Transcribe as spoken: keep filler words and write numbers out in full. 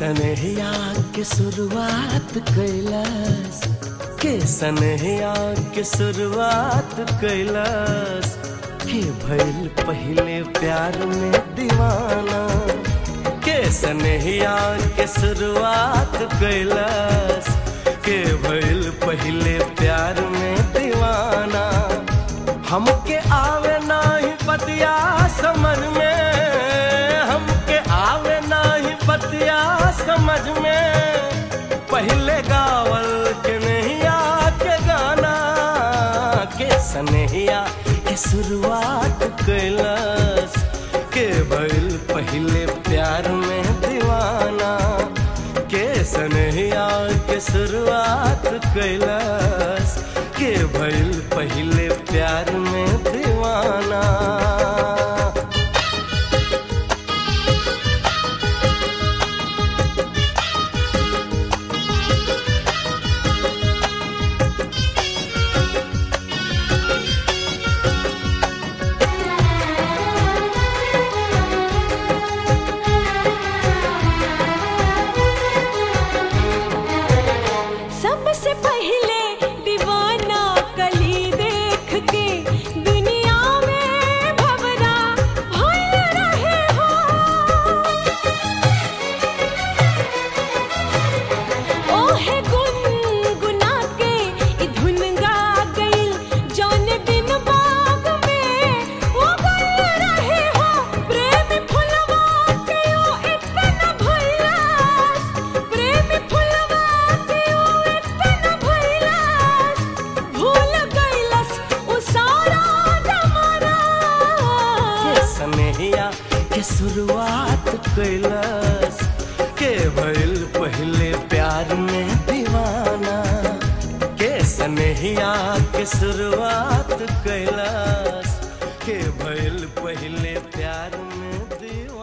सनहिया के शुरुआत कैलास, के सनहिया के शुरुआत कैलास, के भइल पहले प्यार में दीवाना, के सनहिया के शुरुआत कैलास, के भइल पहले प्यार में दीवाना। हमके आवे नाही बतिया समझ में, हमके आवे नाही बतिया समझ में, पहले गावल के नहिया के गाना, के सनहिया के शुरुआत कैलास, के भइल पहले प्यार में दीवाना, के सनहिया के शुरुआत कैलास, के भइल पहले प्यार में दीवाना। सबसे पहले दीवाना कली देख के दुनिया में भंवरा भइल रहे हो। ओहे गुनगुना के ई धुन गा गइल, जौन दिन बाग में वो गइल रहे हो। प्रेमी फुलवा के ओ इतना भइलास, प्रेमी फुलवा के ओ इतना भइलास, भूल गइलस उ सारा जमाना। के सनहिया के शुरुआत कैलास, के भइल पहले प्यार में दीवाना, के सनहिया के शुरुआत कैलास, के भइल पहले प्यार में दीवाना।